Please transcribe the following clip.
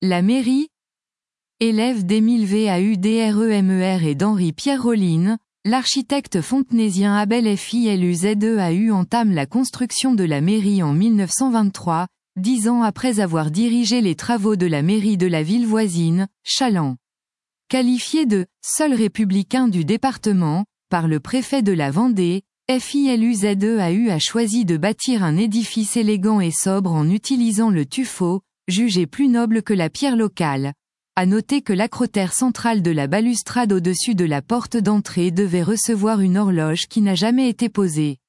La mairie, élève d'Émile Vaudremer et d'Henri-Pierre Rollin, l'architecte fontenaisien Abel Filuzeu entame la construction de la mairie en 1923, 10 ans après avoir dirigé les travaux de la mairie de la ville voisine, Challans. Qualifié de « seul républicain du département », par le préfet de la Vendée, Filuzeu a choisi de bâtir un édifice élégant et sobre en utilisant le tuffeau, jugé plus noble que la pierre locale. À noter que l'acrotère central de la balustrade au-dessus de la porte d'entrée devait recevoir une horloge qui n'a jamais été posée.